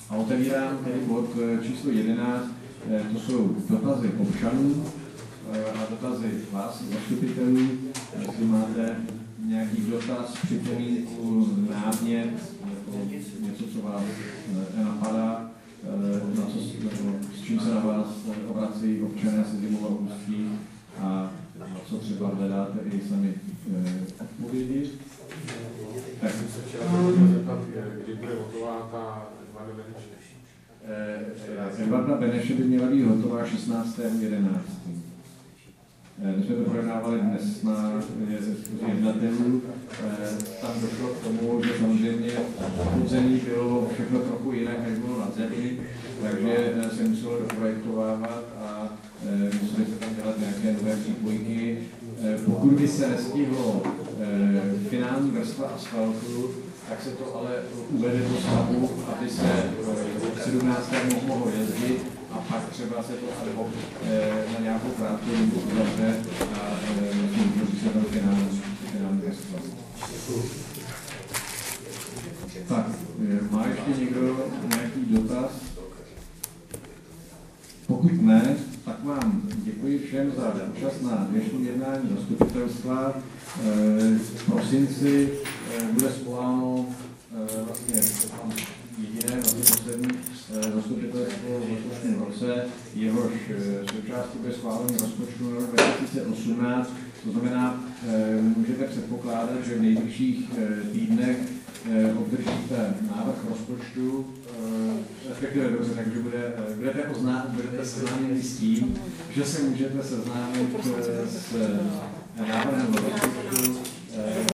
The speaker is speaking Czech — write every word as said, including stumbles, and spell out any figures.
A otevírám tedy bod číslo jedenáct, to jsou dotazy občanů a dotazy vás, zastupitelů. Jestli máte nějaký dotaz, připomínku, námět, něco, co vás napadá, na co, s čím se na vás obrací občané se Zimova Ústí a co třeba hledáte i sami odpovědi. Tak. Kdy bude hotová ta Edvarda Beneše? Edvarda Beneše by měla být hotová šestnáctého jedenáctého My jsme to projednávali dnes na jednatelů. Tam došlo k tomu, že samozřejmě podzemí bylo všechno trochu jinak, než bylo na zemi, takže se muselo doprojektovávat a museli se tam dělat nějaké nové přípojky. Pokud by se nestihlo finální vrstva asfaltu, tak se to ale uvede do stavu, aby se v sedmnáctém mohlo jezdit a pak třeba se to ad hoc na nějakou krátkou dobu uzavře a vytvoří se tam finální, finální vrstva. Tak, má ještě někdo nějaký dotaz? Pokud ne, tak vám děkuji všem za účast na dnešním jednání zastupitelstva. V prosinci bude svoláno vlastně jediné, vlastně poslední zastupitelstvo v letošním roce, jehož součástí bude schválení rozpočtu na rok dva tisíce osmnáct. To znamená, můžete předpokládat, že v nejbližších týdnech obdržíte návrh rozpočtu, respektive dobře, takže bude, budete, ozná, budete seznámeni s tím, že se můžete seznámit s návrhem rozpočtu